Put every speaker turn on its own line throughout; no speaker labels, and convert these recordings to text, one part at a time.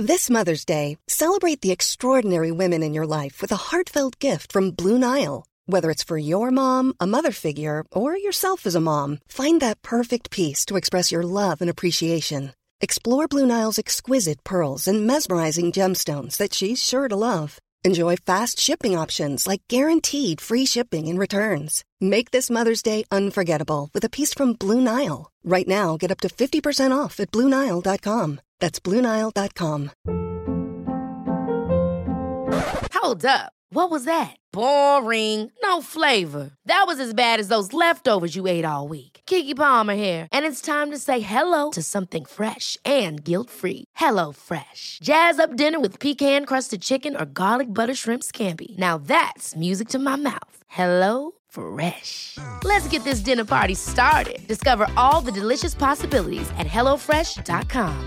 This Mother's Day, celebrate the extraordinary women in your life with a heartfelt gift from Blue Nile. Whether it's for your mom, a mother figure, or yourself as a mom, find that perfect piece to express your love and appreciation. Explore Blue Nile's exquisite pearls and mesmerizing gemstones that she's sure to love. Enjoy fast shipping options like guaranteed free shipping and returns. Make this Mother's Day unforgettable with a piece from Blue Nile. Right now, get up to 50% off at BlueNile.com. That's BlueNile.com.
Hold up. What was that? Boring. No flavor. That was as bad as those leftovers you ate all week. Keke Palmer here, and it's time to say hello to something fresh and guilt-free. Hello Fresh. Jazz up dinner with pecan-crusted chicken or garlic butter shrimp scampi. Now that's music to my mouth. Hello Fresh. Let's get this dinner party started. Discover all the delicious possibilities at hellofresh.com.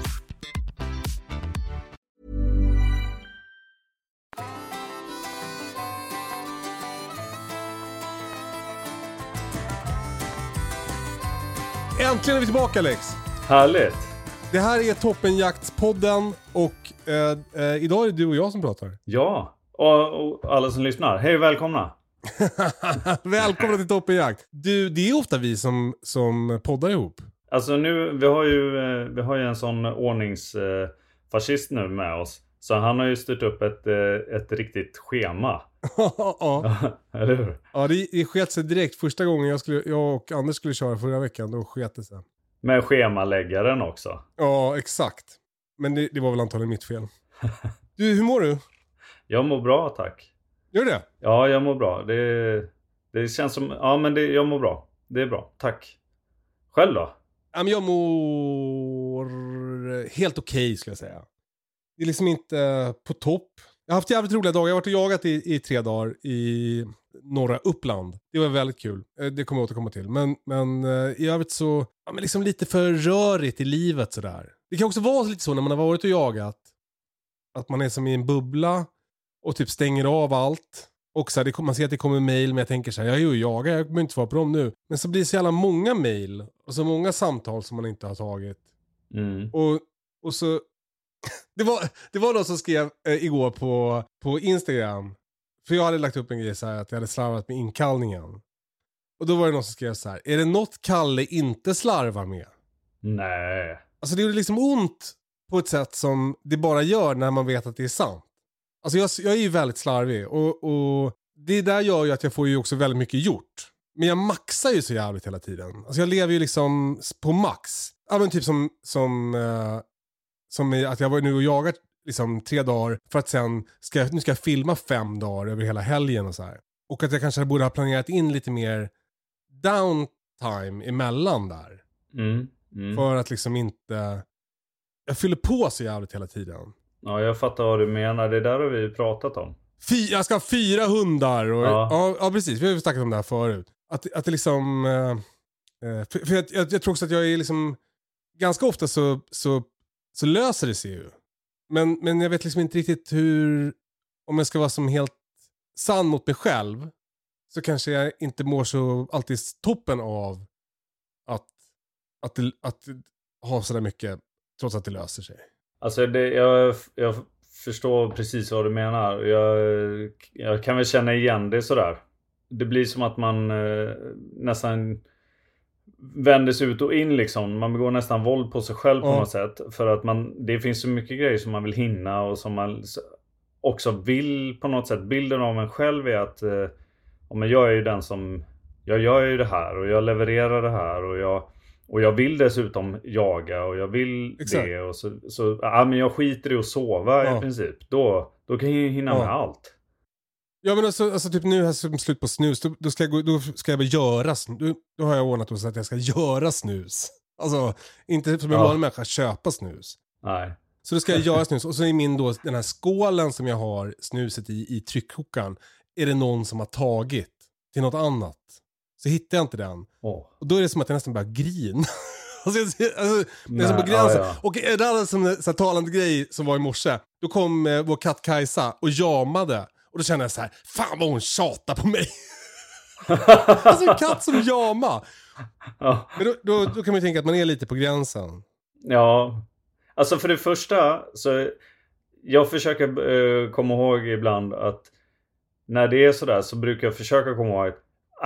Äntligen är vi tillbaka, Alex.
Härligt.
Det här är Toppenjaktspodden och idag är det du och jag som pratar.
Ja, och alla som lyssnar. Hej och välkomna.
Välkomna till Toppenjakt. Du, det är ofta vi som poddar ihop.
Alltså nu, vi har ju en sån ordningsfascist nu med oss. Så han har ju styrt upp ett riktigt schema.
Ja.
Eller hur?
Ja, det sket sig direkt. Första gången jag och Anders skulle köra förra veckan, då sket det sig.
Med schemaläggaren också.
Ja, exakt. Men det var väl antagligen mitt fel. Du, hur mår du?
Jag mår bra, tack.
Gör det?
Ja, jag mår bra. Det känns som... Ja, men jag mår bra. Det är bra, tack. Själv då?
Ja, men jag mår helt okej, skulle jag säga. Det är liksom inte på topp. Jag har haft jävligt roliga dagar. Jag har varit och jagat i 3 dagar i norra Uppland. Det var väldigt kul. Det kommer jag återkomma till. Men i övrigt så... Ja, men liksom lite för rörigt i livet sådär. Det kan också vara lite så när man har varit och jagat. Att man är som i en bubbla. Och typ stänger av allt. Och så här, man ser att det kommer mejl. Men jag tänker så här, jag är ju jagar. Jag behöver inte svara på dem nu. Men så blir det så jävla många mejl. Och så många samtal som man inte har tagit.
Mm.
Och så... Det var någon som skrev igår på Instagram. För jag hade lagt upp en grej så här att jag hade slarvat med inkallningen. Och då var det någon som skrev så här: är det något Kalle inte slarvar med?
Nej.
Alltså det är liksom ont på ett sätt som det bara gör när man vet att det är sant. Alltså jag är ju väldigt slarvig. Och det där gör ju att jag får ju också väldigt mycket gjort. Men jag maxar ju så jävligt hela tiden. Alltså jag lever ju liksom på max. Ja, men typ som att jag var nu och jagat liksom 3 dagar för att sen ska jag filma 5 dagar över hela helgen och så här. Och att jag kanske borde ha planerat in lite mer downtime emellan där. För att liksom inte... Jag fyller på så jävligt hela tiden.
Ja, jag fattar vad du menar. Det där har vi pratat om.
Jag ska ha 4 hundar. Och, ja, precis. Vi har ju snackat om det här förut. Att det liksom... för jag tror också att jag är liksom... Ganska ofta så löser det sig ju. Men jag vet liksom inte riktigt hur... Om jag ska vara som helt sann mot mig själv, så kanske jag inte mår så alltid toppen av att ha så där mycket, trots att det löser sig.
Alltså jag förstår precis vad du menar. Jag kan väl känna igen det sådär. Det blir som att man nästan vänder sig ut och in liksom. Man begår nästan våld på sig själv på något sätt. För att det finns så mycket grejer som man vill hinna och som man också vill på något sätt. Bilden av en själv är att men jag är ju den som... Jag gör ju det här och jag levererar det här och jag vill dessutom jaga och jag vill det. Och så men jag skiter i att sova i princip. Då kan jag hinna med allt. Ja, men alltså typ nu här som slut på snus, då ska jag väl göra snus. Då har jag ordnat så att jag ska göra snus. Alltså, inte som en vanlig människa köpa snus. Nej. Så då ska jag göra snus. Och så är min då, den här skålen som jag har snuset i tryckkokaren, är det någon som har tagit till något annat. Så hittar jag inte den. Och då är det som att jag nästan bara grina. alltså, det är som på gränsen. Ja. Och det hade som en talande grej som var i morse. Då kom vår katt Kajsa och jamade. Och då kände jag så här, fan vad hon tjatar på mig. Alltså en katt som jamar. Ja. Men då kan man ju tänka att man är lite på gränsen. Ja, alltså för det första så jag försöker komma ihåg ibland att när det är sådär så brukar jag försöka komma ihåg att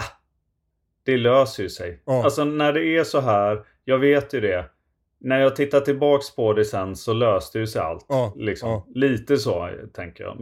det löser ju sig. Alltså när det är så här, jag vet ju det. När jag tittar tillbaks på det sen så löste ju sig allt. Liksom. Lite så tänker jag.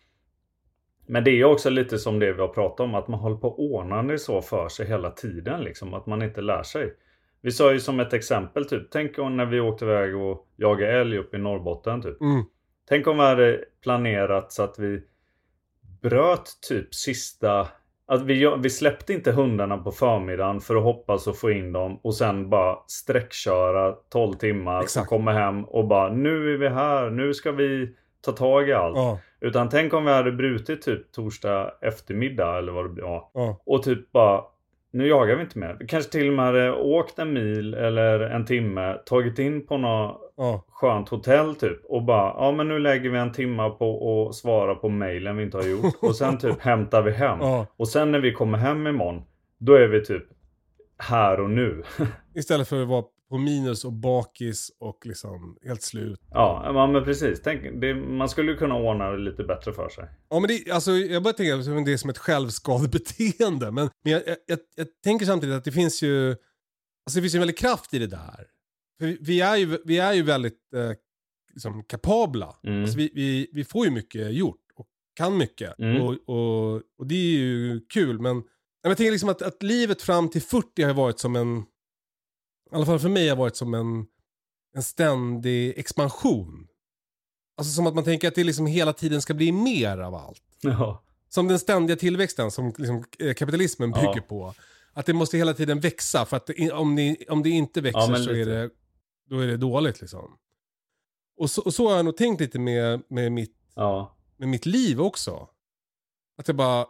Men det är också lite som det vi har pratat om. Att man håller på att ordna det så för sig hela tiden. Liksom, att man inte lär sig. Vi sa ju som ett exempel typ. Tänk om när vi åkte iväg och jagade älg upp i Norrbotten typ. Tänk om vi hade planerat så att vi bröt typ sista... Att vi släppte inte hundarna på förmiddagen för att hoppas och få in dem. Och sen bara sträckköra 12 timmar. Och komma hem och bara nu är vi här. Nu ska vi ta tag i allt. Utan tänk om vi hade brutit typ torsdag eftermiddag eller vad det blir. Och typ bara nu jagar vi inte mer. Vi kanske till och med hade åkt en mil eller en timme. Tagit in på något skönt hotell typ. Och bara, men nu lägger vi en timme på att svara på mejlen vi inte har gjort. Och sen typ hämtar vi hem. Och sen när vi kommer hem imorgon. Då är vi typ här och nu.
Istället för att vara på minus och bakis och liksom helt slut.
Ja, men precis. Man skulle ju kunna ordna det lite bättre för sig.
Ja, men jag bara tänker att det är som ett självskadebeteende. Men jag tänker samtidigt att det finns ju en väldigt kraft i det där. För vi är ju väldigt liksom kapabla. Alltså vi får ju mycket gjort och kan mycket. Och det är ju kul. Men jag tänker liksom att livet fram till 40 har varit som en... I alla fall för mig har varit som en ständig expansion. Alltså som att man tänker att det liksom hela tiden ska bli mer av allt.
Ja.
Som den ständiga tillväxten som liksom kapitalismen bygger på. Att det måste hela tiden växa. För att om det inte växer så är det dåligt liksom. Och så har jag nog tänkt lite med mitt liv också. Att jag bara...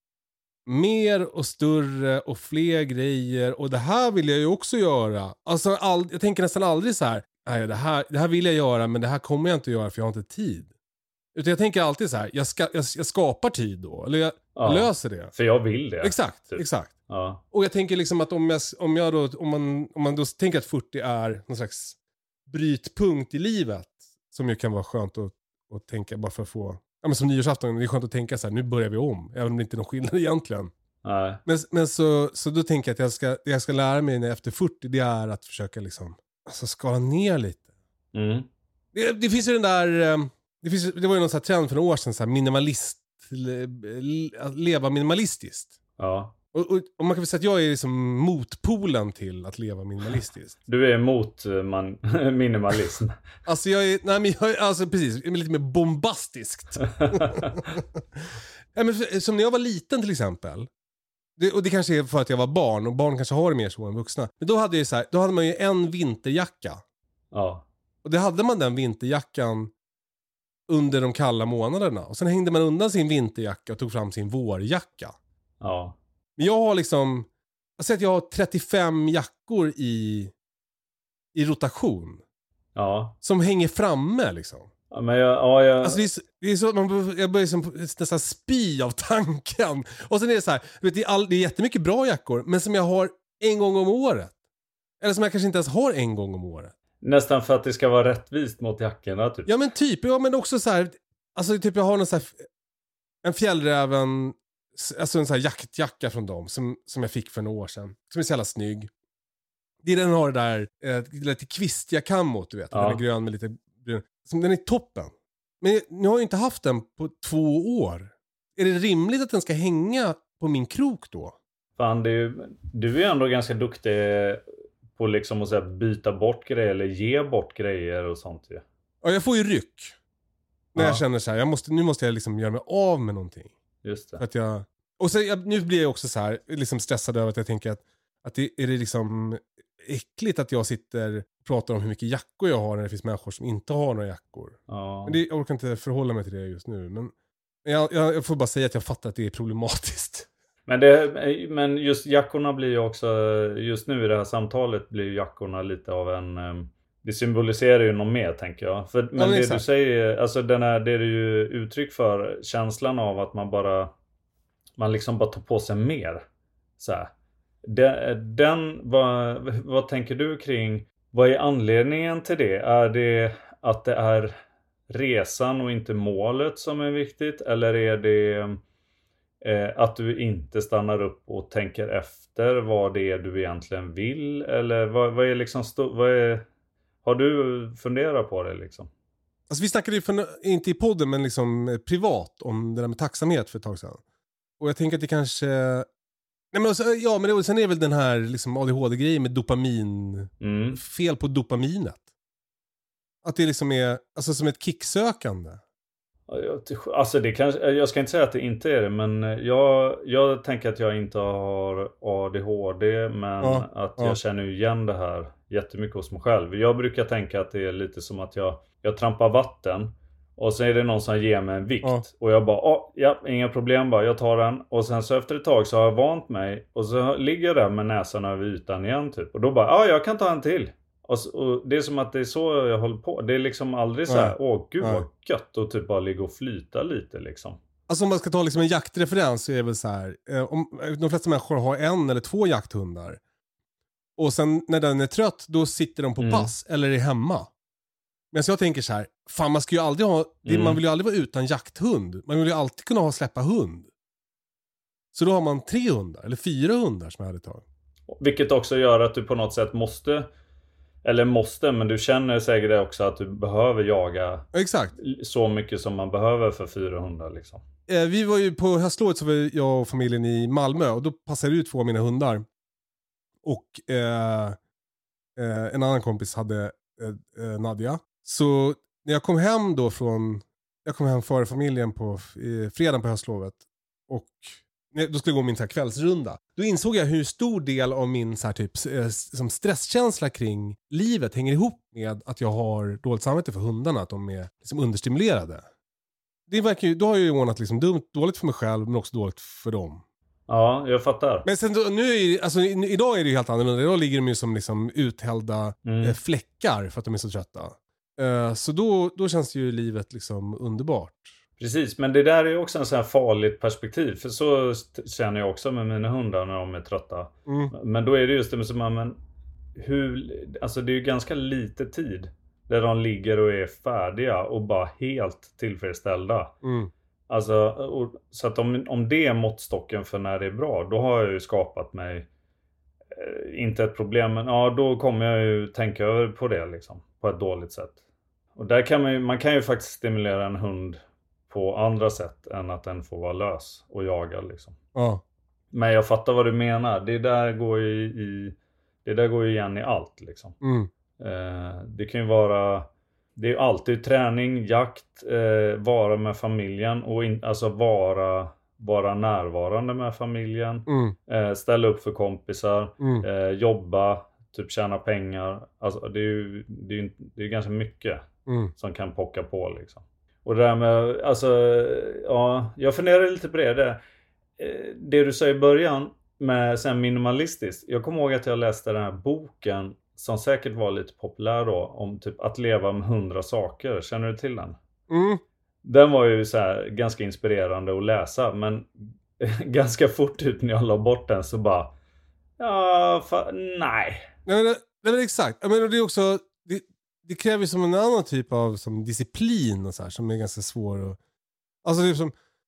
mer och större och fler grejer. Och det här vill jag ju också göra. Alltså jag tänker nästan aldrig så här. Nej, det här vill jag göra, men det här kommer jag inte att göra för jag har inte tid. Utan jag tänker alltid så här. Jag skapar tid då. Eller jag löser det.
För jag vill det.
Exakt. Ja. Och jag tänker liksom att om man då tänker att 40 är någon slags brytpunkt i livet. Som ju kan vara skönt att tänka bara för att få... Ja, men som nyårsafton, det är skönt att tänka så här, nu börjar vi om. Även om det inte är någon skillnad egentligen.
Nej.
Men så då tänker jag att det jag ska lära mig efter 40, det är att försöka liksom, alltså skala ner lite. Det finns ju den där, det var ju någon sån här trend för några år sedan, så här att leva minimalistiskt.
Ja.
Och man kan väl säga att jag är liksom motpolen till att leva minimalistiskt.
Du är emot minimalism.
Alltså alltså precis, lite mer bombastiskt. Ja, men som när jag var liten till exempel. Och det kanske är för att jag var barn, och barn kanske har det mer så än vuxna. Men då hade man ju en vinterjacka.
Ja. Och
det hade man den vinterjackan under de kalla månaderna. Och sen hängde man undan sin vinterjacka och tog fram sin vårjacka.
Ja.
Men jag har liksom... Jag säger att jag har 35 jackor i rotation.
Ja.
Som hänger framme liksom.
Ja, men jag...
Alltså det är så att jag börjar liksom nästan spy av tanken. Och sen är det så här... Det är jättemycket bra jackor. Men som jag har en gång om året. Eller som jag kanske inte ens har en gång om året.
Nästan för att det ska vara rättvist mot jackorna typ.
Ja men typ. Ja men också så här... Alltså typ jag har någon så här... En fjällräven... Alltså en sån här jaktjacka från dem som jag fick för några år sedan. Som är så jävla snygg. Det är den har det där lite kvistja kammot, du vet. Ja. Den är grön med lite brun. Den är toppen. Men nu har jag inte haft den på 2 år. Är det rimligt att den ska hänga på min krok då?
Fan, du är ju ändå ganska duktig på liksom att byta bort grejer eller ge bort grejer och sånt ju.
Ja, jag får ju ryck. När jag känner så här, nu måste jag liksom göra mig av med någonting.
Just det.
För att nu blir jag också så här liksom stressad över att jag tänker att det är det liksom äckligt att jag sitter och pratar om hur mycket jackor jag har när det finns människor som inte har några jackor.
Ja.
Men jag orkar inte förhålla mig till det just nu. Men jag får bara säga att jag fattar att det är problematiskt.
Men just jackorna blir ju också, just nu i det här samtalet blir ju jackorna lite av en... Det symboliserar ju något mer, tänker jag. Men det du säger, alltså det är ju uttryck för känslan av att man liksom bara tar på sig mer. Så här. Vad tänker du kring, vad är anledningen till det? Är det att det är resan och inte målet som är viktigt? Eller är det att du inte stannar upp och tänker efter vad det är du egentligen vill? Eller vad är liksom har du funderat på det liksom?
Alltså vi snackade ju inte i podden men liksom privat om det där med tacksamhet för ett tag sedan. Och jag tänker att det kanske... Nej men också, ja men sen är det väl den här liksom ADHD-grejen med dopamin. Fel på dopaminet. Att det liksom är alltså som ett kicksökande.
Alltså det kanske, jag ska inte säga att det inte är det, men jag tänker att jag inte har ADHD, men att jag känner igen det här jättemycket hos mig själv. Jag brukar tänka att det är lite som att jag trampar vatten och sen är det någon som ger mig en vikt och jag bara, inga problem bara, jag tar den, och sen så efter ett tag så har jag vant mig och så ligger jag där med näsan över ytan igen typ, och då bara, jag kan ta en till. Och det är som att det är så jag håller på. Det är liksom aldrig så här, gud vad gött, och typ bara ligga och flyta lite liksom.
Alltså om man ska ta liksom en jaktreferens så är det väl så här, om de flesta människor har 1 eller 2 jakthundar. Och sen när den är trött, då sitter de på pass eller är hemma. Men så jag tänker så här, fan man ska ju aldrig ha, man vill ju aldrig vara utan jakthund. Man vill ju alltid kunna släppa hund. Så då har man 3 hundar eller 4 hundar som jag hade tagit.
Vilket också gör att du på något sätt men du känner säkert det också att du behöver jaga så mycket som man behöver för 400 liksom.
Vi var ju på höstlovet, så var jag och familjen i Malmö, och då passade ut 2 av mina hundar. Och en annan kompis hade Nadja. Så när jag kom hem då jag kom hem före familjen på fredagen på höstlovet, och då skulle jag gå min så här kvällsrunda. Då insåg jag hur stor del av min så här typ som stresskänsla kring livet hänger ihop med att jag har dåligt samvete för hundarna, att de är liksom understimulerade. Det verkar ju, då har jag ju ordnat liksom dåligt för mig själv, men också dåligt för dem.
Ja, jag fattar.
Men sen då, idag är det ju helt annorlunda. Idag ligger de ju som liksom uthällda fläckar för att de är så trötta. Så då känns ju livet liksom underbart.
Precis, men det där är ju också en sån här farligt perspektiv. För så känner jag också med mina hundar när de är trötta. Men då är det just det med som alltså det är ju ganska lite tid där de ligger och är färdiga och bara helt tillfredsställda. Alltså, så att om det är måttstocken för när det är bra, då har jag ju skapat mig inte ett problem, men då kommer jag ju tänka över på det liksom, på ett dåligt sätt. Och där kan man kan ju faktiskt stimulera en hund på andra sätt än att den får vara lös och jaga liksom. Men jag fattar vad du menar. Det där går ju igen i allt liksom. Det kan ju vara, det är ju alltid träning, jakt, vara med familjen och alltså vara närvarande med familjen, ställa upp för kompisar, jobba, typ tjäna pengar. Alltså det är ju ganska mycket som kan pocka på liksom. Och det där med, alltså, jag funderar lite på det du sa i början med sen minimalistiskt. Jag kommer ihåg att jag läste den här boken som säkert var lite populär då, om typ att leva med 100 saker. Känner du till den? Den var ju så här ganska inspirerande att läsa, men ganska fort typ när jag la bort den så bara nej.
Nej, men exakt. Men det är också det kräver som en annan typ av som disciplin och så här, som är ganska svår alltså det är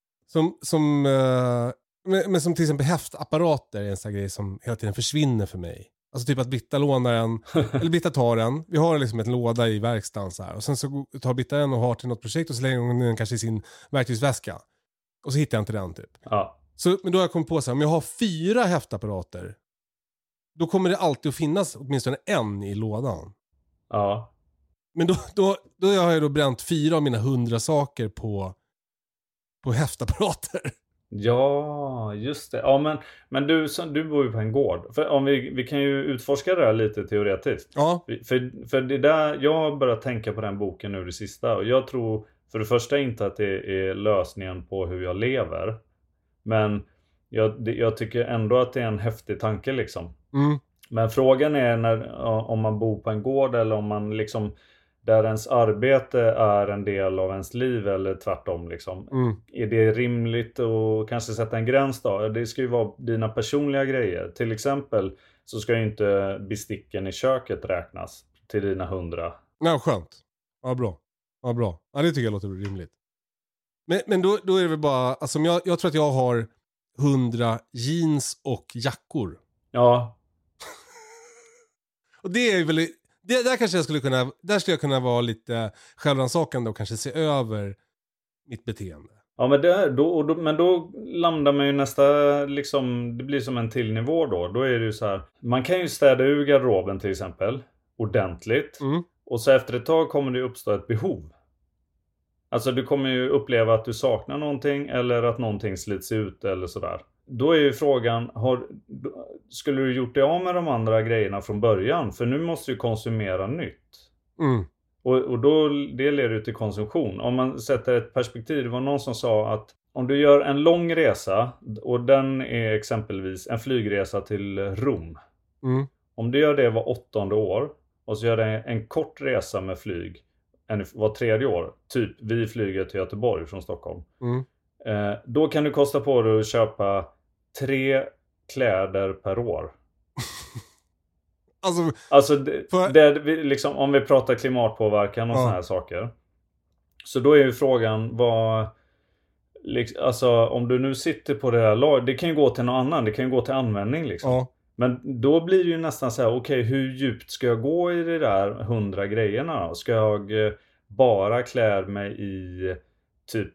men som till exempel häftapparater är en sån grej som hela tiden försvinner för mig. Alltså typ att Britta lånar den eller Britta tar den. Vi har liksom en låda i verkstaden så här, och sen så tar Britta den och har till något projekt och så lägger hon den kanske i sin verktygsväska. Och så hittar jag inte den typ. Så, men då har jag kommit på så här, om jag har 4 häftapparater, då kommer det alltid att finnas åtminstone en i lådan. Men då har jag då bränt 4 av mina 100 saker på häftapparater.
Ja, just det. Ja, men du bor ju på en gård. För om vi kan ju utforska det här lite teoretiskt.
Ja.
För det där, jag har börjat tänka på den boken nu det sista. Och jag tror för det första inte att det är lösningen på hur jag lever. Men jag tycker ändå att det är en häftig tanke liksom. Men frågan är om man bor på en gård eller om man liksom, där ens arbete är en del av ens liv eller tvärtom liksom. Är det rimligt att kanske sätta en gräns då? Det ska ju vara dina personliga grejer. Till exempel så ska ju inte besticken i köket räknas till dina 100.
Nej, skönt. Ja, bra. Ja, bra. Ja, det tycker jag låter rimligt. Men då är det väl bara, alltså jag tror att jag har 100 jeans och jackor.
Ja.
Och det är väl, där kanske där skulle jag kunna vara lite självrannsakande och kanske se över mitt beteende.
Ja, men då landar man ju nästa, liksom, det blir som en till nivå då. Då är det ju så här, man kan ju städa ur garderoben till exempel, ordentligt. Och så efter ett tag kommer det uppstå ett behov. Alltså du kommer ju uppleva att du saknar någonting eller att någonting slits ut eller sådär. Då är ju frågan, skulle du gjort det av med de andra grejerna från början? För nu måste du konsumera nytt. Och då, det leder ju till konsumtion. Om man sätter ett perspektiv, det var någon som sa att om du gör en lång resa och den är exempelvis en flygresa till Rom. Om du gör det var 8:e år och så gör det en kort resa med flyg var 3:e år. Typ vi flyger till Göteborg från Stockholm. Då kan du kosta på dig att köpa 3 kläder per år. Alltså liksom, om vi pratar klimatpåverkan och såna här saker. Så då är ju frågan alltså om du nu sitter på det här det kan ju gå till någon annan, det kan ju gå till användning liksom. Ja. Men då blir det ju nästan så här, okej, hur djupt ska jag gå i det där 100 grejerna då? Ska jag bara klä mig i typ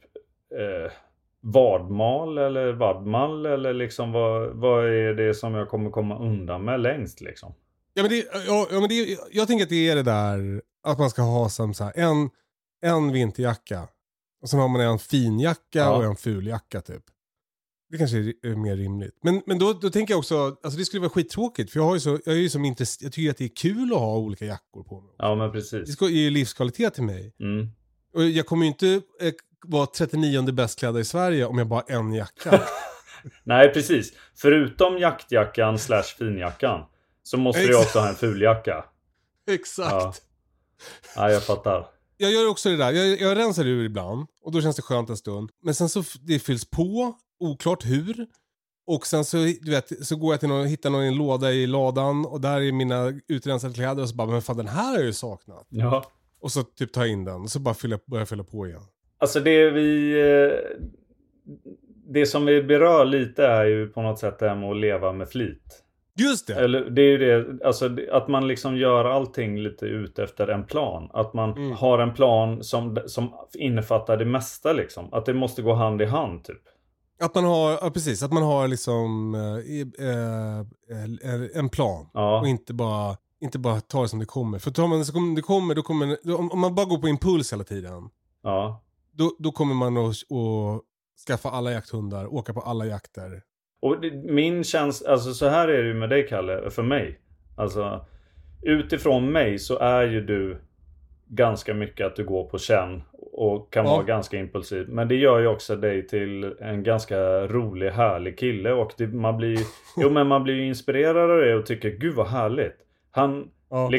vadmal eller vadmal eller liksom vad är det som jag kommer komma undan med längst liksom?
Jag tänker att det är det där att man ska ha som så här, en vinterjacka och sen har man en fin jacka och en ful jacka typ. Det kanske är mer rimligt. Men då tänker jag också, alltså det skulle vara skittråkigt för jag är ju som jag tycker att det är kul att ha olika jackor på mig.
Ja, men precis.
Det är ju livskvalitet till mig. Och jag kommer ju inte vara 39:e bäst klädda i Sverige om jag bara har en jacka.
Nej, precis. Förutom jaktjackan / finjackan så måste du också ha en fuljacka.
Exakt.
Ja, jag fattar.
Jag gör också det där. Jag rensar ur ibland. Och då känns det skönt en stund. Men sen så det fylls på. Oklart hur. Och sen så, du vet, så går jag till hittar någon i en låda i ladan. Och där är mina utrensade kläder. Och så bara, men fan den här har jag ju saknat.
Ja.
Och så typ ta in den. Och så bara börjar fylla på igen.
Alltså det som vi berör lite är ju på något sätt det här med att leva med flit.
Just det.
Eller det är ju det, alltså att man liksom gör allting lite ut efter en plan. Att man har en plan som innefattar det mesta liksom. Att det måste gå hand i hand typ.
Att man har, precis, att man har liksom en plan. Ja. Och inte bara ta det som det kommer. För tar man det som det kommer, då om man bara går på impuls hela tiden.
Ja.
Då kommer man att skaffa alla jakthundar, åka på alla jakter.
Och min känsla, alltså så här är det ju med dig Kalle, för mig. Alltså utifrån mig så är ju du ganska mycket att du går på känn och kan vara ganska impulsiv. Men det gör ju också dig till en ganska rolig, härlig kille. Och man blir ju inspirerad av det och tycker, gud vad härligt. Han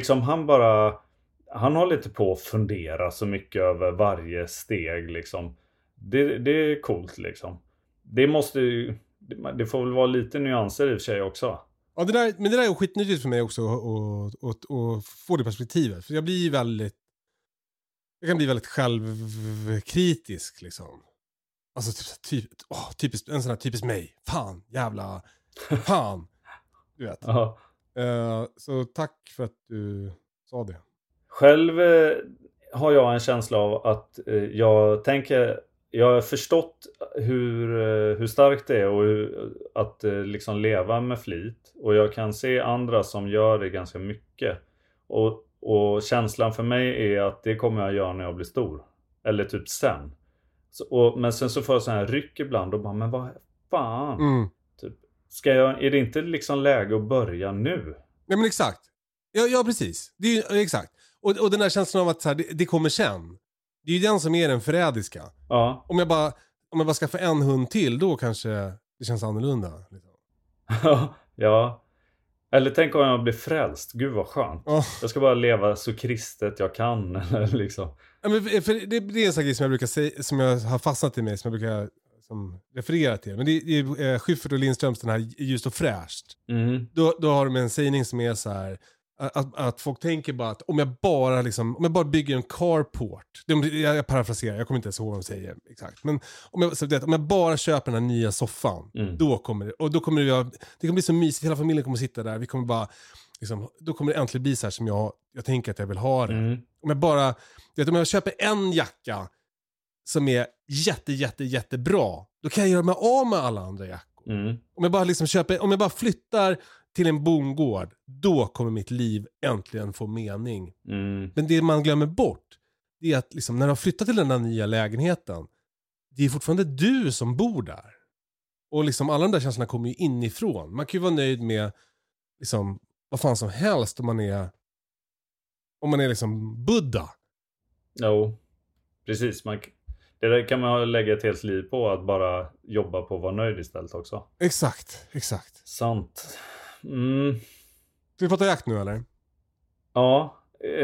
har lite på att fundera så mycket över varje steg liksom. Det är coolt liksom. Det får väl vara lite nyanser i och för sig också.
Ja, men det där är skitnyttigt för mig också att få det perspektivet. För jag kan bli väldigt självkritisk liksom. Alltså typiskt, en sån här typiskt mig. Fan, jävla fan. Du vet. Så tack för att du sa det.
Själv har jag en känsla av att jag har förstått hur starkt det är och att liksom leva med flit. Och jag kan se andra som gör det ganska mycket. Och känslan för mig är att det kommer jag göra när jag blir stor. Eller typ sen. Men sen så får jag så här ryck ibland och bara, men vad fan? Typ, är det inte liksom läge att börja nu?
Nej men exakt. Ja precis. Det är ju, exakt. Och den här känslan av att så här, det kommer sen. Det är ju den som är den förrädiska. Ja. Om jag bara skaffar en hund till, då kanske det känns annorlunda. Liksom.
Ja. Eller tänk om jag blir frälst. Gud vad skönt. Ja. Jag ska bara leva så kristet jag kan. Eller liksom. Ja, men
för det är en sån grej som jag brukar säga, som jag har fastnat i mig, som jag brukar referera till. Men det är Schyffert och Lindströms den här Ljust och fräscht. Då har de en sägning som är så här: Att folk tänker bara att om jag bara bygger en carport. Jag parafraserar, jag kommer inte ens ihåg vad de säger exakt. Men om jag bara köper den här nya soffan, då kommer det bli så mysigt, hela familjen kommer sitta där. Vi kommer bara då kommer det äntligen bli så här som jag tänker att jag vill ha det. Om jag köper en jacka som är jättebra, då kan jag göra mig av med alla andra jackor. Om jag bara flyttar till en bondgård, då kommer mitt liv äntligen få mening. Men det man glömmer bort, det är att när du har flyttat till den där nya lägenheten, det är fortfarande du som bor där. Och alla de där känslorna kommer ju inifrån. Man kan ju vara nöjd med vad fan som helst om man är Buddha.
Jo, precis. Det där kan man lägga ett helt liv på, att bara jobba på att vara nöjd istället också.
Exakt.
Sant.
Ska vi prata jakt nu eller?
Ja.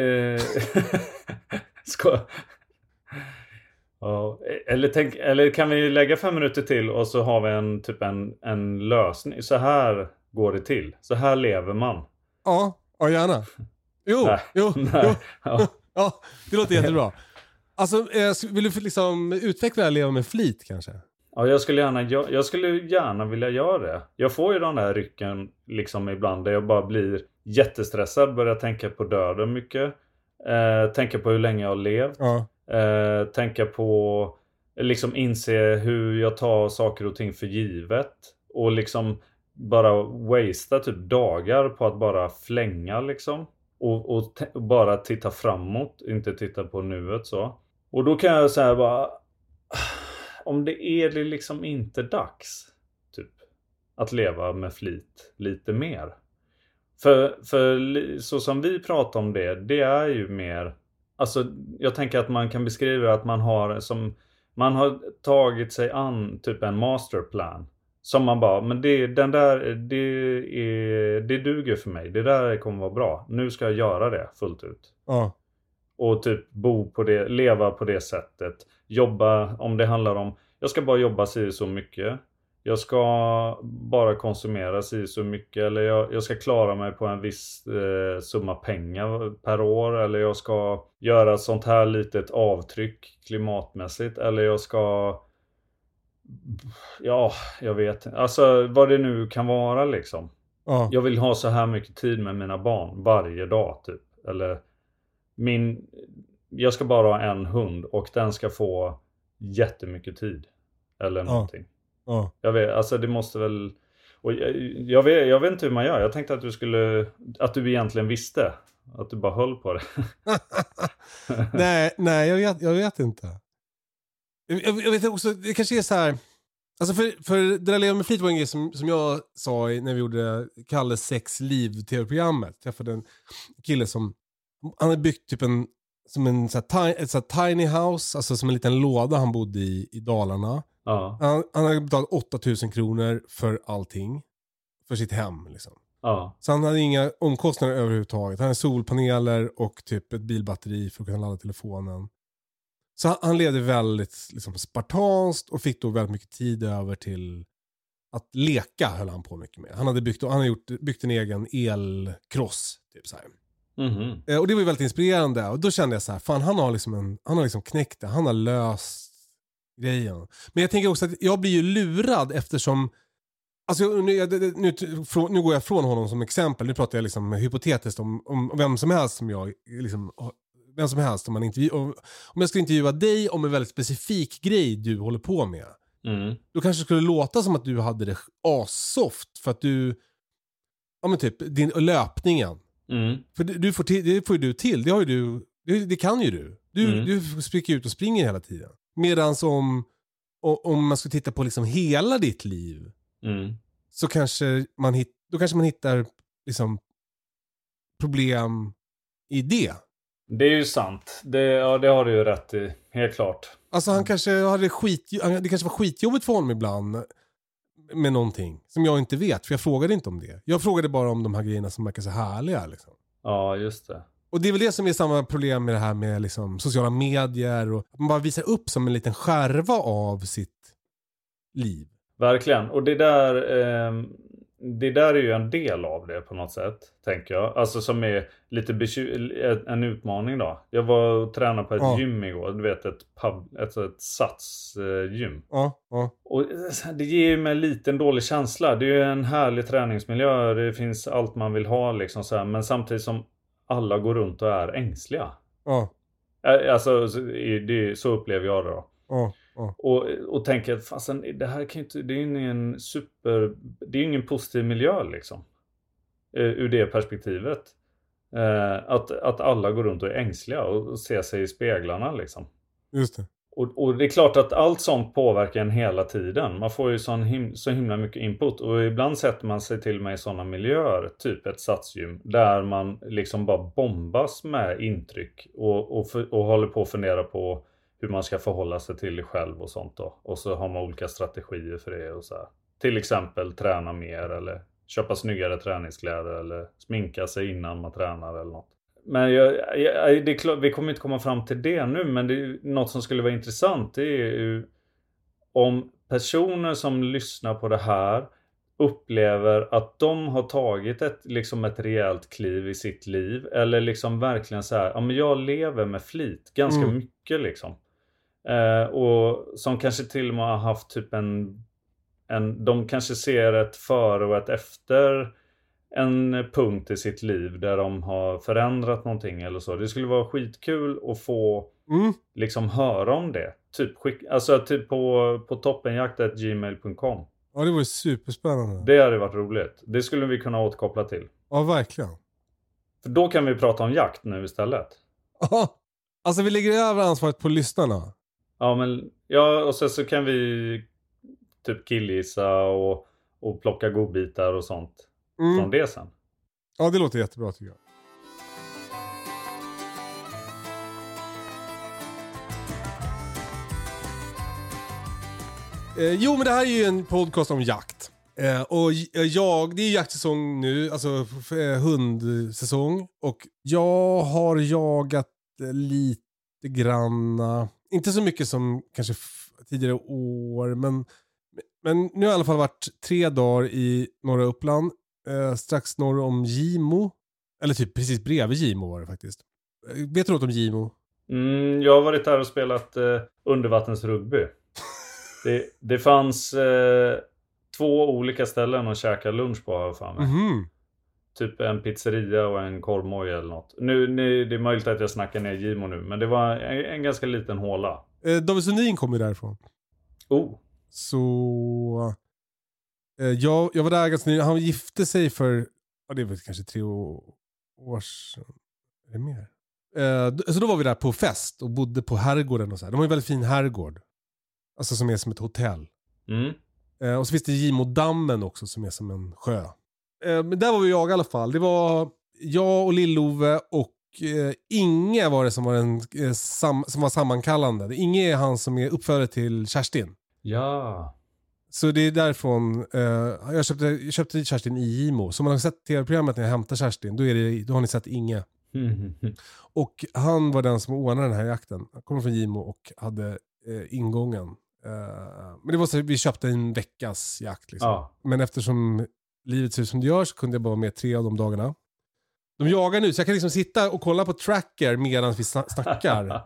Ja. Eller kan vi lägga 5 minuter till och så har vi en lösning. Så här går det till. Så här lever man.
Ja gärna. Jo. Ja, det låter jättebra. Alltså, vill du utveckla leva med flit kanske?
Ja, jag skulle gärna vilja göra det. Jag får ju den där rycken ibland där jag bara blir jättestressad. Börjar tänka på döden mycket. Tänka på hur länge jag har levt.
Ja.
Tänka på inse hur jag tar saker och ting för givet. Och bara wastea typ dagar på att bara flänga och bara titta framåt, inte titta på nuet så. Och då kan jag säga bara, om det är inte dags typ att leva med flit lite mer. För så som vi pratar om det är ju mer, alltså jag tänker att man kan beskriva att man har tagit sig an typ en masterplan. Som man bara, men det duger för mig. Det där kommer vara bra. Nu ska jag göra det fullt ut.
Ja.
Och typ bo på det, leva på det sättet. Jobba, om det handlar om, jag ska bara jobba sig så mycket. Jag ska bara konsumera sig så mycket. Eller jag ska klara mig på en viss summa pengar per år. Eller jag ska göra sånt här litet avtryck klimatmässigt. Eller jag ska... Ja, jag vet. Alltså vad det nu kan vara
Ja.
Jag vill ha så här mycket tid med mina barn varje dag typ. Eller jag ska bara ha en hund och den ska få jättemycket tid. Eller någonting.
Ja.
Jag vet, alltså det måste väl... Och jag vet inte hur man gör. Jag tänkte att du egentligen visste. Att du bara höll på det.
Nej, jag vet inte. Jag vet också, det kanske är så här. Alltså för det där leva med flit var en grej som jag sa när vi gjorde Kalles 6 liv tv-programmet. Jag träffade en kille som han hade byggt typ ett tiny house, alltså som en liten låda han bodde i Dalarna.
Ja.
Han hade betalat 8,000 kronor för allting. För sitt hem
Ja.
Så han hade inga omkostnader överhuvudtaget. Han hade solpaneler och typ ett bilbatteri för att kunna ladda telefonen. Så han levde väldigt spartanskt och fick då väldigt mycket tid över till att leka, höll han på mycket med. Han hade byggt en egen elkross typ så här.
Mm-hmm.
Och det var väldigt inspirerande. Och då kände jag så här, fan han har knäckt det. Han har löst grejen. Men jag tänker också att jag blir ju lurad eftersom alltså nu går jag från honom som exempel. Nu pratar jag hypotetiskt om vem som helst som jag vem som helst om jag skulle intervjua dig om en väldigt specifik grej du håller på med. Då kanske det skulle låta som att du hade det assoft för att du typ din löpningen. För det får ju du till. Det kan ju du. Du spricker ut och springer hela tiden. Medan om man ska titta på hela ditt liv så kanske man hittar problem i det.
Det är ju sant. Det har du ju rätt i. Helt klart.
Alltså han kanske det kanske var skitjobbigt för honom ibland med någonting som jag inte vet. För jag frågade inte om det. Jag frågade bara om de här grejerna som verkar så härliga.
Ja, just det.
Och det är väl det som är samma problem med det här med sociala medier. Och att man bara visar upp som en liten skärva av sitt liv.
Verkligen. Och det där... det där är ju en del av det på något sätt, tänker jag. Alltså som är lite en utmaning då. Jag var och tränade på ett gym igår. Du vet, ett satsgym. Och det ger ju mig en liten dålig känsla. Det är ju en härlig träningsmiljö. Det finns allt man vill ha liksom så här. Men samtidigt som alla går runt och är ängsliga. Alltså så upplever jag det då. Och tänker att fasen, det här kan inte, det är ingen positiv miljö liksom. Ur det perspektivet. Att alla går runt och är ängsliga och ser sig i speglarna liksom.
Just det.
Och det är klart att allt sånt påverkar en hela tiden. Man får ju så himla mycket input. Och ibland sätter man sig till och med i sådana miljöer. Typ ett satsgym. Där man liksom bara bombas med intryck. Och håller på att fundera på hur man ska förhålla sig till det själv och sånt då. Och så har man olika strategier för det och så här. Till exempel träna mer eller köpa snyggare träningskläder eller sminka sig innan man tränar eller något. Men det är klart, vi kommer inte komma fram till det nu, men det är något som skulle vara intressant. Det är ju om personer som lyssnar på det här upplever att de har tagit ett rejält kliv i sitt liv. Eller liksom verkligen så här, ja men jag lever med flit ganska mycket liksom. Och som kanske till och med har haft typ de kanske ser ett före och ett efter en punkt i sitt liv där de har förändrat någonting eller så. Det skulle vara skitkul att få liksom höra om det. Typ på toppenjakt@gmail.com.
Ja, det var ju superspännande.
Det hade varit roligt. Det skulle vi kunna återkoppla till.
Ja, verkligen.
För då kan vi prata om jakt nu istället.
Ja, alltså vi lägger över ansvaret på lyssnarna.
Ja, och så kan vi typ killgissa och plocka godbitar och sånt från det sen.
Ja, det låter jättebra tycker jag. Jo, men det här är ju en podcast om jakt. Och det är jaktsäsong nu, alltså hundsäsong. Och jag har jagat lite granna, inte så mycket som kanske tidigare år, men nu har jag i alla fall varit 3 dagar i norra Uppland. Strax norr om Gimo. Eller typ precis bredvid Gimo var det faktiskt. Vet du något om Gimo?
Jag har varit där och spelat undervattensrugby. Det fanns 2 olika ställen att käka lunch på för mig. Typ en pizzeria och en korvmoj eller något. Nu det är möjligt att jag snackar ner Gimo nu, men det var en ganska liten håla.
David Sundin kom ju därifrån. Så jag var där ganska nyligen. Han gifte sig för det var kanske 3 år sedan. Är det mer? Så då var vi där på fest och bodde på herrgården och så här. De har ju en väldigt fin herrgård. Alltså som är som ett hotell. Och så finns det Gimo-dammen också som är som en sjö. Men där var vi jag i alla fall. Det var jag och Lill-Ove och Inge var det som var som var sammankallande. Inge är han som är uppförare till Kerstin.
Ja.
Så det är därifrån jag köpte Kerstin i Gimo. Så man har sett tv-programmet när jag hämtar Kerstin, då har ni sett Inge. Och han var den som ordnade den här jakten. Han kommer från Gimo och hade ingången. Men det var så vi köpte en veckas jakt liksom. Ja. Men eftersom livet ser ut som det gör så kunde jag bara vara med 3 av de dagarna. De jagar nu så jag kan liksom sitta och kolla på tracker medan vi snackar.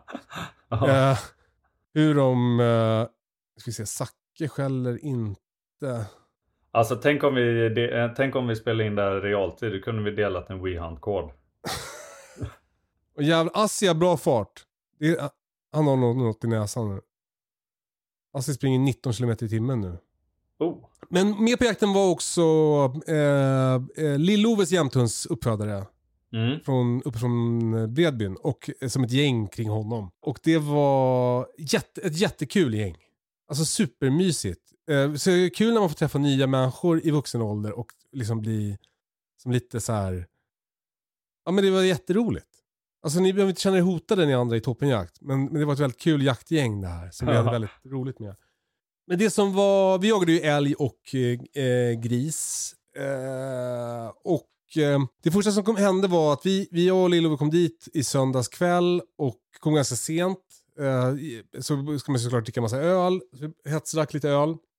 Hur de ska vi se, Zacke skäller inte.
Alltså tänk om vi spelar in där i realtid, då kunde vi delat en WeHunt-kod.
Och jävla Assi har bra fart. Han har något i näsan nu. Assi springer 19 km i timmen nu. Men med på jakten var också Lill-Oves jämthunds uppfödare. Uppe från Bredbyn. Och som ett gäng kring honom. Och det var ett jättekul gäng. Alltså supermysigt. Så det är kul när man får träffa nya människor i vuxen ålder. Och liksom bli som lite så här. Ja, men det var jätteroligt. Alltså ni behöver inte känna er hotade ni andra i toppenjakt. Men det var ett väldigt kul jaktgäng det här. Som vi hade väldigt roligt med. Men det som var, vi jagade ju älg och gris. Och det första som hände var att vi och Lillo kom dit i söndags kväll och kom ganska sent. Så ska man såklart dricka massa öl. Så vi hetsdrack lite öl.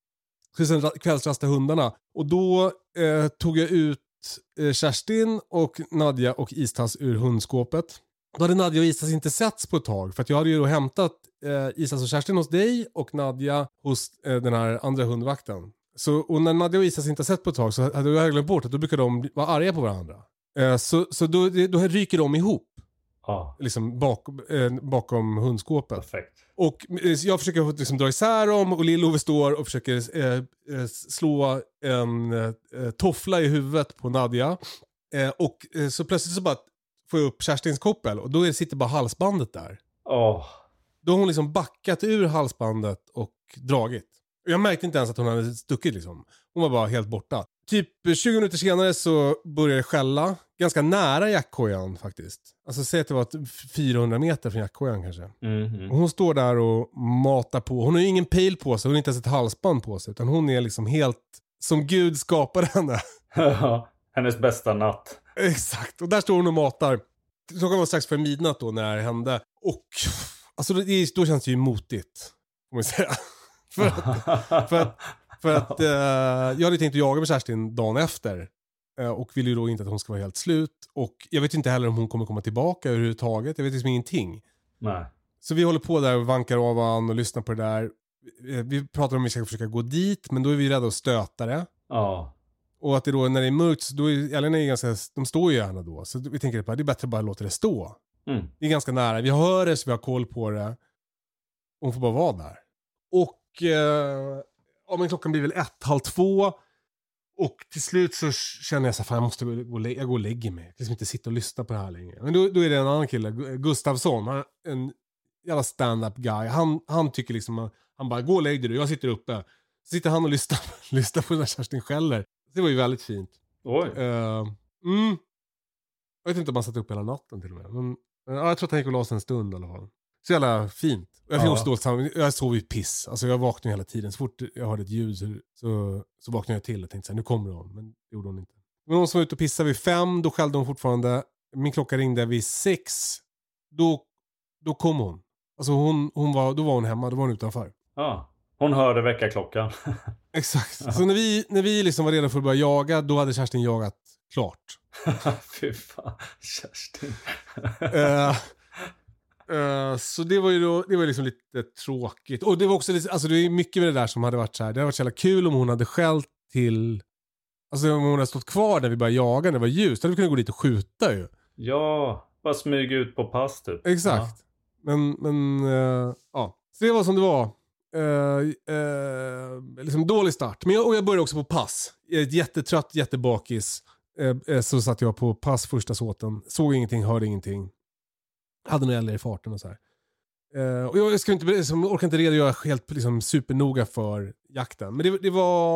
Skulle sen kvällsrasta hundarna. Och då tog jag ut Kerstin och Nadja och Istas ur hundskåpet. Då hade Nadja och Istas inte setts på ett tag. För att jag hade ju då hämtat Istas och Kerstin hos dig och Nadja hos den här andra hundvakten. Och när Nadja och Istas inte sett på ett tag så hade jag glömt bort att då brukar de vara arga på varandra. Så då ryker de ihop. Liksom bakom hundskåpet.
Perfekt.
Och jag försöker liksom dra isär dem och Lill-Ove står och försöker slå en toffla i huvudet på Nadja. Och så plötsligt så bara får jag upp Kerstins koppel och då sitter bara halsbandet där. Då har hon liksom backat ur halsbandet och dragit. Jag märkte inte ens att hon hade stuckit liksom. Hon var bara helt borta. Typ 20 minuter senare så började det skälla. Ganska nära jackkojan faktiskt. Alltså säg att det var 400 meter från jackkojan kanske. Och hon står där och matar på. Hon har ju ingen pejl på sig. Hon har inte ens ett halsband på sig. Utan hon är liksom helt som Gud skapade henne.
Hennes bästa natt.
Exakt. Och där står hon och matar. Klockan var strax för midnatt då när det hände. Och alltså då känns det ju motigt. Får man säga. För att jag hade tänkt att jaga med Kerstin dagen efter. Och vill ju då inte att hon ska vara helt slut. Och jag vet inte heller om hon kommer komma tillbaka överhuvudtaget. Jag vet liksom ingenting.
Nej.
Så vi håller på där och vankar av varandra och lyssnar på det där. Vi pratar om att vi ska försöka gå dit. Men då är vi rädda att stöta det.
Ja.
Och att det då när det är mörkt så då är älgarna ganska, de står ju gärna då. Så vi tänker att det är bättre att bara låta det stå. Det är ganska nära. Vi hör det så vi har koll på det. Och hon får bara vara där. Och men klockan blir väl 1:30. Och till slut så känner jag så här, fan jag måste gå och lägga mig. Jag kan liksom inte sitta och lyssna på det här längre. Men då är det en annan kille, Gustavsson. En jävla stand-up guy. Han tycker liksom, han bara, gå och lägg dig, jag sitter uppe. Så sitter han och lyssnar på den här Kerstin skäller. Det var ju väldigt fint.
Oj.
Jag vet inte om man satt upp hela natten till och med. Men jag tror att han gick och la sig en stund i alla fall. Så jävla fint. Jag fick också dåligt samman. Jag sov ju piss. Alltså jag vaknade hela tiden. Så fort jag hörde ett ljud så vaknade jag till och tänkte så här, nu kommer hon. Men det gjorde hon inte. Men hon som var ute och pissade vid 5, då skällde hon fortfarande. Min klocka ringde vid 6. Då kom hon. Alltså då var hon hemma, då var hon utanför.
Ja, hon hörde väckarklockan.
Exakt. Ja. Så när vi liksom var redo för att börja jaga, då hade Kerstin jagat klart.
Fy fan, Kerstin.
Så det var liksom lite tråkigt. Och det var också lite, alltså det är mycket med det där som hade varit så här. Det hade varit så jävla kul om hon hade skällt till, alltså om hon hade stått kvar när vi började jaga när det var ljus. Då hade vi kunnat gå dit och skjuta ju.
Ja, bara smyga ut på pass typ.
Exakt. Ja. Men ja. Så det var som det var. Liksom dålig start. Men jag började också på pass. Jättetrött, jättebakis. Så satt jag på pass första såten. Såg ingenting, hörde ingenting. Hade några älgar i farten och så här. Och jag orkar inte redogöra helt liksom supernoga för jakten. Men det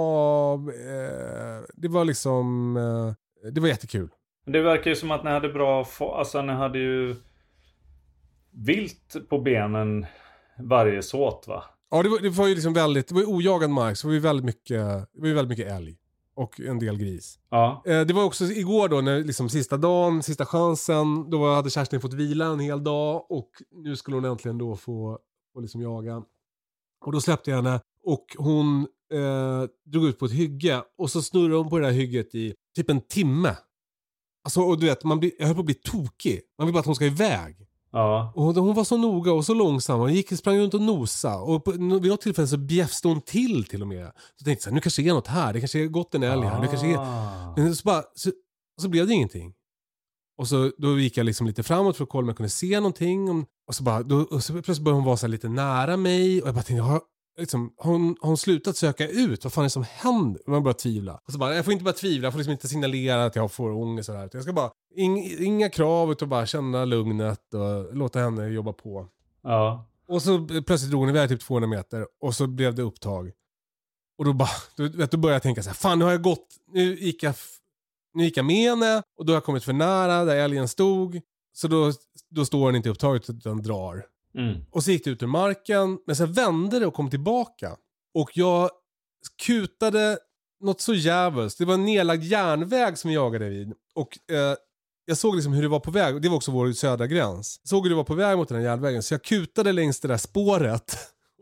var liksom det var jättekul.
Det verkar ju som att ni hade bra, alltså ni hade ju vilt på benen varje såt, va? Ja,
det var ju liksom väldigt, det var ojagad mark, så det var ju väldigt mycket älg och en del gris.
Ja.
Det var också igår då när liksom sista dagen, sista chansen, då hade Kerstin fått vila en hel dag och nu skulle hon äntligen då få liksom jaga. Och då släppte jag henne och hon drog ut på ett hygge och så snurrade hon på det där hygget i typ en timme. Alltså, och du vet, jag höll på att bli tokig. Man vill bara att hon ska iväg.
Ja.
Och hon var så noga och så långsam. Hon sprang runt och nosa. Och vid något tillfälle så bjäfste hon till och med. Så tänkte jag så här, nu kanske det är något här. Det kanske är gått en älg här. Det kanske är... Men så blev det ingenting. Och så då gick jag liksom lite framåt för att kolla om jag kunde se någonting. Och så plötsligt började hon vara så här lite nära mig. Och jag bara tänkte, har hon slutat söka ut? Vad fan är det som händer? Man börjar tvivla. Och så bara, jag får inte bara tvivla. Jag får liksom inte signalera att jag får ångest och sådär. Jag ska bara, inga krav utan bara känna lugnet och låta henne jobba på.
Ja.
Och så plötsligt drog hon iväg typ 200 meter. Och så blev det upptag. Och då började jag tänka så här, fan nu har jag gått, nu gick jag med henne. Och då har jag kommit för nära där älgen stod. Så då står den inte upptaget utan drar. Och så gick det ut ur marken. Men sen vände det och kom tillbaka. Och jag kutade något så jävligt. Det var en nedlagd järnväg som jag jagade vid. Och jag såg liksom hur det var på väg. Det var också vår södra gräns. Jag såg hur det var på väg mot den här järnvägen. Så jag kutade längs det där spåret.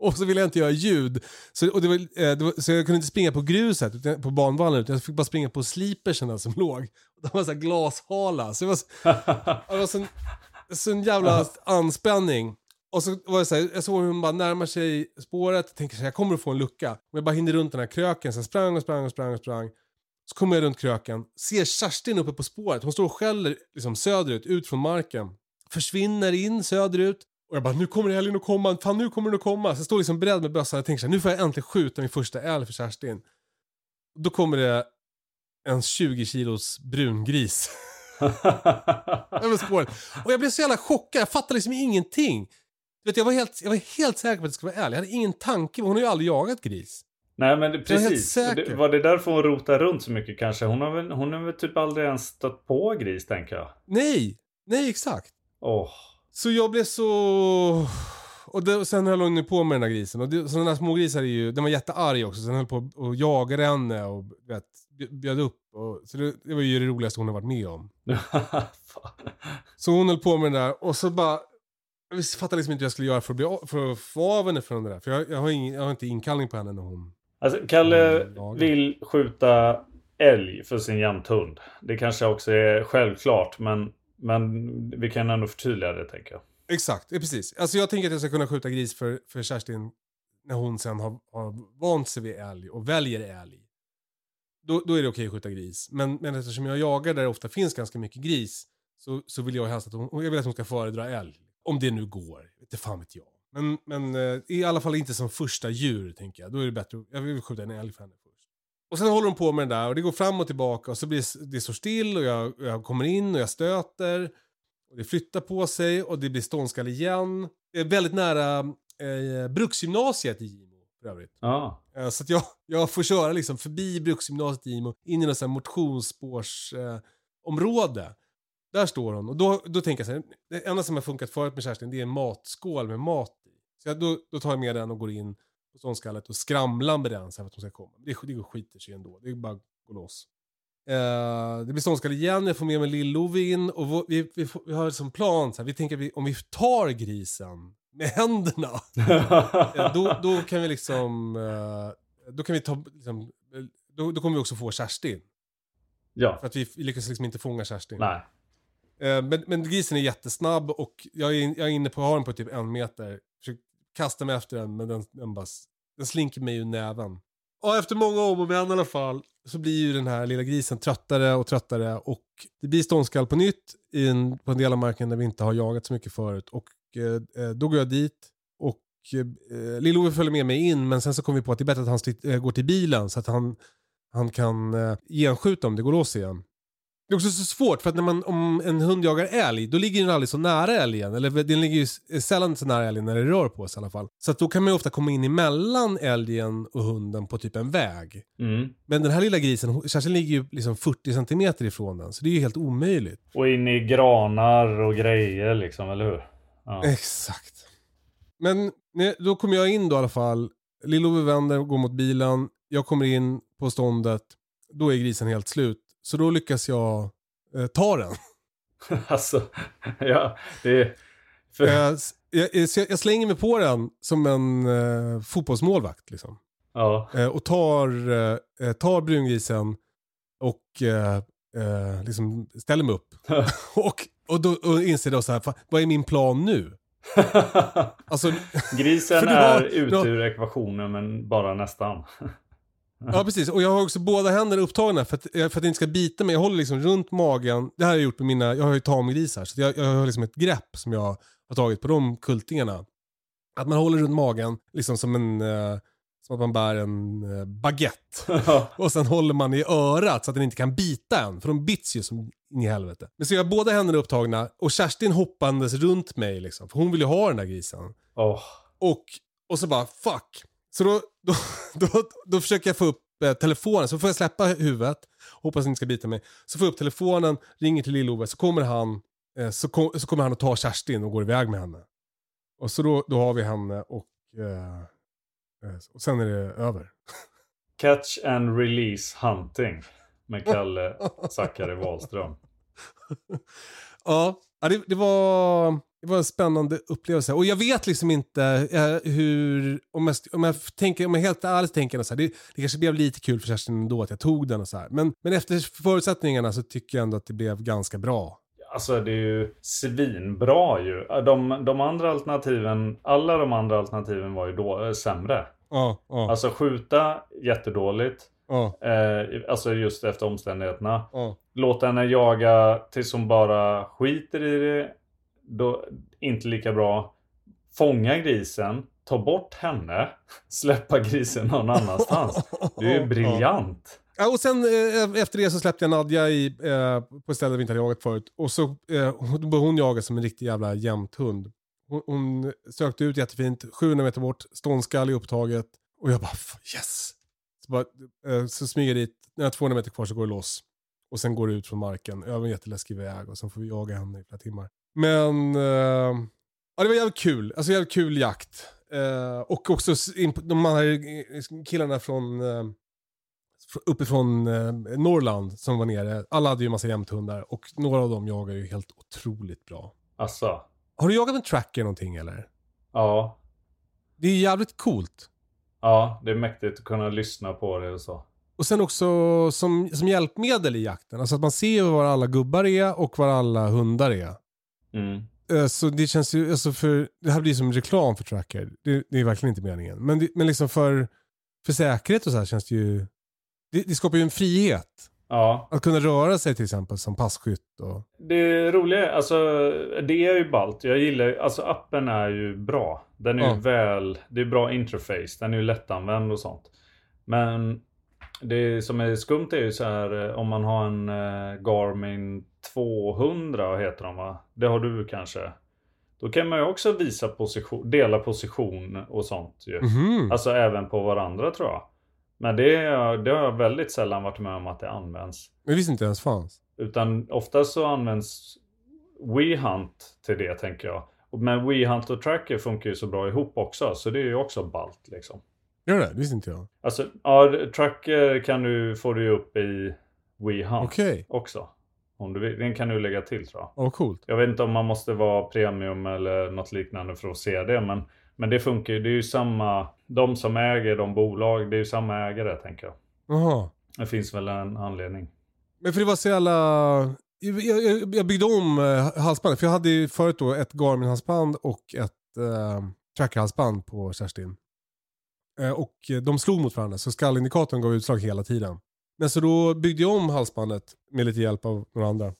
Och så ville jag inte göra ljud. Så jag kunde inte springa på gruset, på banvallen, utan jag fick bara springa på slipersen som låg. De var så här glashala. Så det var sån jävla anspänning. Och så var det så här, jag såg hur hon bara närmar sig spåret. Tänker så här, jag kommer att få en lucka. Och jag bara hinner runt den här kröken. Så jag sprang. Så kommer jag runt kröken. Ser Kerstin uppe på spåret. Hon står och skäller liksom söderut, ut från marken. Försvinner in söderut. Och jag bara, nu kommer älgen att komma. Fan, nu kommer den att komma. Så jag står liksom beredd med bössan. Jag tänker så här, nu får jag äntligen skjuta min första älg för Kerstin. Då kommer det en 20 kilos brungris. Över spåret. Och jag blev så jävla chockad. Jag fattade liksom ingenting. Vet, jag var helt säker på att det skulle vara älg. Jag hade ingen tanke. Hon har ju aldrig jagat gris.
Nej, men precis. Var det därför hon rotar runt så mycket kanske? Hon har väl typ aldrig ens stött på gris, tänker jag.
Nej, exakt.
Åh.
Så jag blev så... Och sen höll hon ju på med den här grisen. Och sådana där små grisar är ju... Den var jättearg också. Så den höll på att jaga henne och bjöd upp. Så det var ju det roligaste hon har varit med om. Så hon höll på med den där. Och så bara... Jag fattade liksom inte vad jag skulle göra för att få av henne från det där. För jag har inte inkallning på henne när hon...
Alltså, Kalle vill skjuta älg för sin jämthund. Det kanske också är självklart, men vi kan ändå förtydliga det, tänker jag.
Exakt, precis. Alltså jag tänker att jag ska kunna skjuta gris för Kerstin när hon sen har vant sig vid älg och väljer älg. Då är det okej att skjuta gris. Men eftersom jag jagar där det ofta finns ganska mycket gris så vill jag helst att jag vill att hon ska föredra älg. Om det nu går, det fan vet jag. Men i alla fall inte som första djur, tänker jag. Då är det bättre, jag vill skjuta en älg för henne först. Och sen håller de på med den där och det går fram och tillbaka och så blir det står still och jag kommer in och jag stöter. Och det flyttar på sig och det blir ståndskall igen. Det är väldigt nära bruksgymnasiet i Gimo för övrigt. Så att jag får köra liksom förbi bruksgymnasiet i Gimo in i något sånt här motionsspårsområde. Där står hon. Och då tänker jag så här, det enda som har funkat förut med Kerstin, det är en matskål med mat i. Så då tar jag med den och går in på ståndskallet och skramlar med den så att hon ska komma. Det går skiter sig ändå. Det är bara att gå loss. Det blir ståndskall igen. Jag får med mig Lill-Ove in. Och vi har som plan så här, vi tänker om vi tar grisen med händerna. Då kan vi liksom... Då kan vi ta... Liksom, då kommer vi också få Kerstin.
Ja.
För att vi lyckas liksom inte fånga Kerstin.
Nej.
Men grisen är jättesnabb och jag är inne på har den på typ 1 meter. Försöker kasta mig efter den, men den slinker mig ur näven. Och efter många om och men i alla fall så blir ju den här lilla grisen tröttare och tröttare och det blir ståndskall på nytt på en del av marken där vi inte har jagat så mycket förut. Och då går jag dit och Lill-Ove följer med mig in, men sen så kommer vi på att det är bättre att han går till bilen så att han kan genskjuta om det går loss igen. Det är också så svårt för att om en hund jagar älg, då ligger den aldrig så nära älgen. Eller den ligger ju sällan så nära älgen när det rör på sig i alla fall. Så att då kan man ju ofta komma in emellan älgen och hunden på typ en väg. Mm. Men den här lilla grisen, Kerstin ligger ju liksom 40 centimeter ifrån den. Så det är ju helt omöjligt.
Och in i granar och grejer liksom, eller hur? Ja.
Exakt. Men då kommer jag in då i alla fall. Lill-Ove vänder och går mot bilen. Jag kommer in på ståndet. Då är grisen helt slut. Så då lyckas jag ta den.
Alltså, ja. Det är
jag slänger mig på den som en fotbollsmålvakt. Liksom.
Ja.
Och tar brungrisen och liksom ställer mig upp. och då inser jag så här, vad är min plan nu? Alltså,
grisen är ute ur ekvationen, men bara nästan.
Ja, precis. Och jag har också båda händerna upptagna för att det inte ska bita mig. Jag håller liksom runt magen. Det här har jag gjort med jag har ju tamgrisar. Så jag har liksom ett grepp som jag har tagit på de kultingarna. Att man håller runt magen liksom som att man bär en baguette. Och sen håller man i örat så att den inte kan bita en. För de bits ju som in i helvete. Men så jag har båda händerna upptagna och Kerstin hoppandes runt mig liksom. För hon vill ju ha den där grisen.
Oh.
Och så bara, fuck. Så då försöker jag få upp telefonen. Så får jag släppa huvudet. Hoppas att den inte ska bita mig. Så får jag upp telefonen, ringer till Lill-Ove. Så kommer han så kommer han att ta Kerstin och går iväg med henne. Och så då har vi henne och sen är det över.
Catch and release hunting med Kalle Zackari Wahlström.
Ja, Ja, det var en spännande upplevelse. Och jag vet liksom inte hur... Om jag helt ärligt tänker så här, det kanske blev lite kul för Kerstin ändå att jag tog den och så här. Men efter förutsättningarna så tycker jag ändå att det blev ganska bra.
Alltså det är ju svinbra ju. De andra alternativen, alla de andra alternativen var ju då sämre.
Ja.
Alltså skjuta jättedåligt.
Ja.
Alltså just efter omständigheterna.
Ja.
Låta henne jaga tills hon bara skiter i det. Då, inte lika bra. Fånga grisen. Ta bort henne. Släppa grisen någon annanstans. Det är ju briljant.
Ja, och sen efter det så släppte jag Nadja på ett ställe där vi inte hade jagat förut. Och så började hon jaga som en riktig jävla jämthund. Hon sökte ut jättefint. 700 meter bort. Ståndskall i upptaget. Och jag bara, yes! Så smyger jag dit. När jag har 200 meter kvar så går det loss. Och sen går det ut från marken. Över en jätteläskig väg. Och sen får vi jaga henne i flera timmar. Men ja, det var jävligt kul. Alltså jävligt kul jakt. Och också de här killarna från uppifrån Norrland som var nere. Alla hade ju en massa jämthundar. Och några av dem jagar ju helt otroligt bra.
Alltså.
Har du jagat med tracker någonting eller?
Ja.
Det är jävligt coolt.
Ja, det är mäktigt att kunna lyssna på det och så.
Och sen också som hjälpmedel i jakten. Alltså att man ser var alla gubbar är och var alla hundar är.
Mm.
Så det känns ju, alltså för det här blir som reklam för tracker. Det är verkligen inte meningen. Men liksom för säkerhet och så här känns det ju, det skapar ju en frihet.
Ja.
Att kunna röra sig till exempel som passkytt och...
Det roliga, alltså det är ju ballt. Jag gillar, alltså appen är ju bra. Den är ju det är bra interface. Den är ju lättanvänd och sånt. Men det som är skumt är ju så här, om man har en Garmin 200 heter de va? Det har du kanske. Då kan man ju också visa dela position och sånt ju. Mm-hmm. Alltså även på varandra tror jag. Men det har jag väldigt sällan varit med om att det används.
Jag visste inte ens fanns.
Utan ofta så används WeHunt till det tänker jag. Men WeHunt och Tracker funkar ju så bra ihop också. Så det är ju också ballt liksom.
Gör det? Visste inte jag.
Alltså, ja, Tracker får du ju upp i WeHunt också. Om du vill. Den kan du lägga till tror jag.
Coolt.
Jag vet inte om man måste vara premium eller något liknande för att se det. Men det funkar ju. Det är ju samma. De som äger de bolag. Det är ju samma ägare tänker jag.
Aha.
Det finns väl en anledning.
Men för det var så jävla... Jag byggde om halsbandet. För jag hade ju förut då ett Garmin-halsband och ett Tracker-halsband på Kerstin. Och de slog mot varandra. Så skallindikatorn gav utslag hela tiden. Men så då byggde jag om halsbandet med lite hjälp av några andra.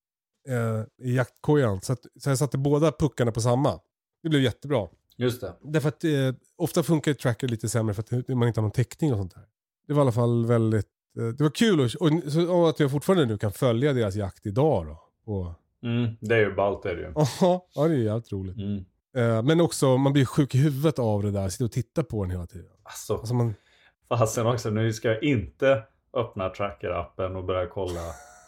I jaktkojan. Så jag satte båda puckarna på samma. Det blev jättebra.
Just det.
Därför att ofta funkar Tracker lite sämre för att man inte har någon täckning och sånt där. Det var i alla fall väldigt... Det var kul och att jag fortfarande nu kan följa deras jakt idag då.
Det är ju ballt är det ju.
Ja, det är jävligt roligt. Men också, man blir sjuk i huvudet av det där. Sitta och titta på den hela tiden.
Alltså man... Fasen också, nu ska jag inte öppna Tracker-appen och börja kolla.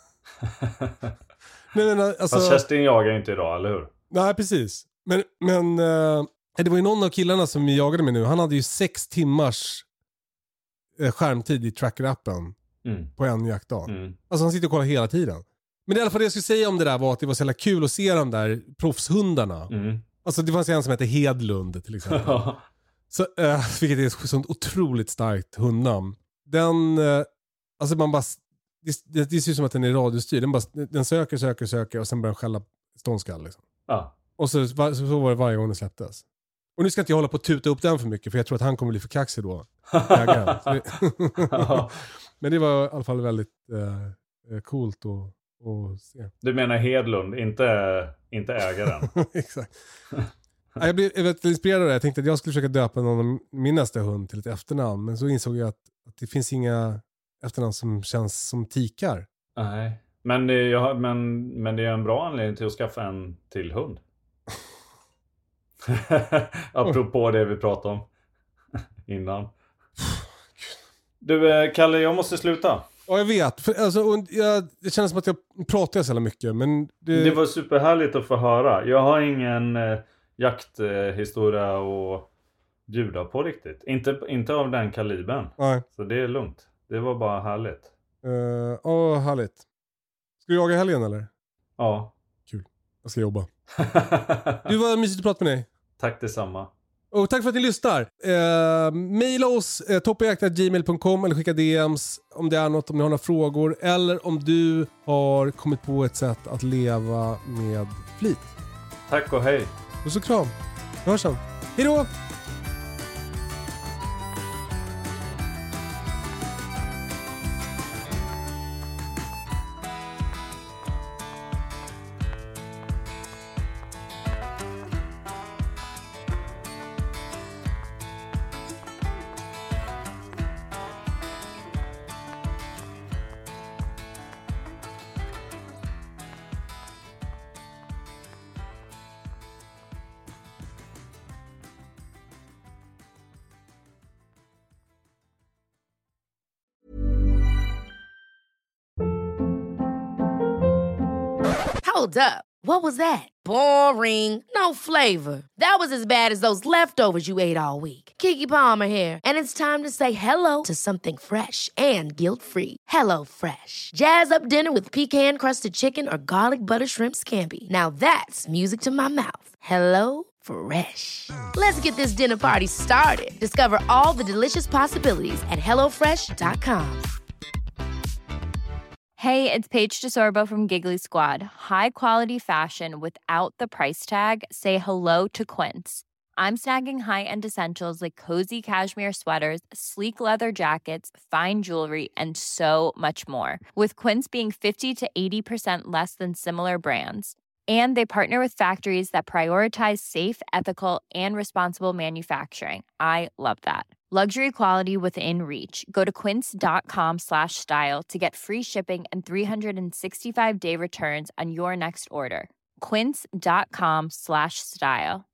Men alltså...
Fast Kerstin jagar inte idag, eller hur?
Nej, precis. Men det var ju någon av killarna som vi jagade med nu. Han hade ju 6 timmars skärmtid i Tracker-appen på en jaktdag. Alltså han sitter och kollar hela tiden. Men i alla fall det jag skulle säga om det där var att det var så jävla kul att se de där proffshundarna. Alltså det fanns en som heter Hedlund till exempel. Så, vilket är ett sånt otroligt starkt hundnamn. Den, alltså man bara, det ser ut som att den är radiostyrd. Den söker och sen börjar den skälla ståndskall liksom. Ja. Och så var det varje gång den släpptes. Och nu ska inte jag hålla på att tuta upp den för mycket, för jag tror att han kommer bli för kaxig då. Men det var i alla fall väldigt coolt att se.
Du menar Hedlund, inte ägaren?
Exakt. Jag blev väldigt inspirerad av det. Jag tänkte att jag skulle försöka döpa någon av min nästa hund till ett efternamn. Men så insåg jag att det finns inga efternamn som känns som tikar.
Nej. Men det är en bra anledning till att skaffa en till hund. Apropå det vi pratade om innan. Du, Kalle, jag måste sluta.
Ja, jag vet. Det känns som att jag pratar så mycket. Men
det var superhärligt att få höra. Jag har ingen jakthistoria att bjuda på riktigt. Inte av den kalibern.
Nej.
Så det är lugnt. Det var bara härligt.
Härligt. Ska du jaga helgen eller?
Ja.
Kul. Jag ska jobba. Du, var mysigt att prata med dig.
Tack detsamma.
Och tack för att ni lyssnar. Maila oss toppjakt@gmail.com eller skicka DMs om det är något, om ni har några frågor. Eller om du har kommit på ett sätt att leva med flit.
Tack och hej.
Och så kram. Vi hörs sen. Hej då!
Hold up. What was that? Boring. No flavor. That was as bad as those leftovers you ate all week. Keke Palmer here, and it's time to say hello to something fresh and guilt-free. Hello Fresh. Jazz up dinner with pecan-crusted chicken or garlic butter shrimp scampi. Now that's music to my mouth. Hello Fresh. Let's get this dinner party started. Discover all the delicious possibilities at hellofresh.com.
Hey, it's Paige DeSorbo from Giggly Squad. High quality fashion without the price tag. Say hello to Quince. I'm snagging high-end essentials like cozy cashmere sweaters, sleek leather jackets, fine jewelry, and so much more. With Quince being 50 to 80% less than similar brands. And they partner with factories that prioritize safe, ethical, and responsible manufacturing. I love that. Luxury quality within reach. Go to quince.com/style to get free shipping and 365-day returns on your next order. Quince.com/style.